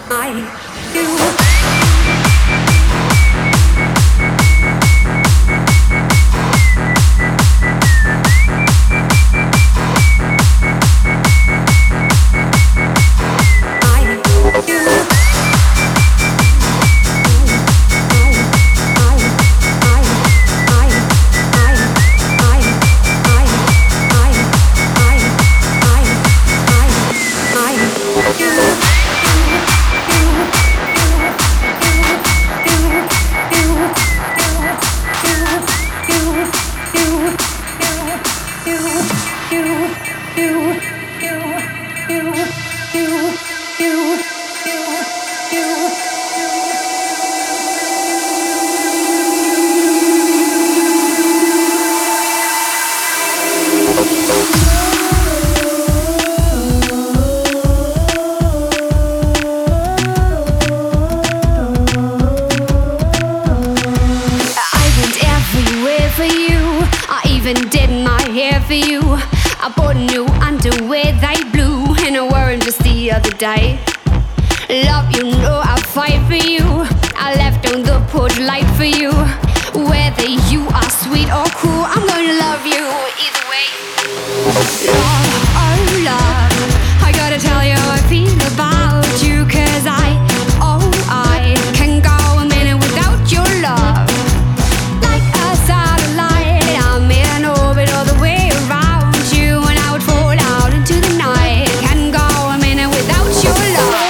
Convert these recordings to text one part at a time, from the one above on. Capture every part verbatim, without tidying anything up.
Day. Love, you know I fight for you. I left on the porch light for you. Whether you are sweet or cool, I'm gonna love you either way. Love, oh love, I gotta tell you how I feel about you. Cause I, oh I, can go a minute without your love. Like a satellite, I'm in an orbit all the way around you. And I would fall out into the night. Can go a minute without your love.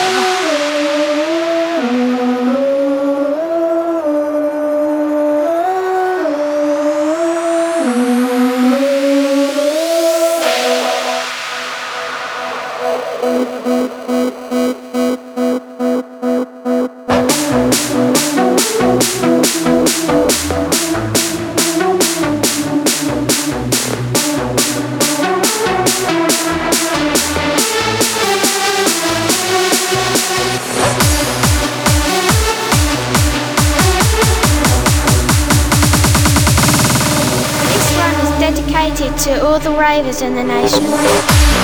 Dedicated to all the ravers in the nation.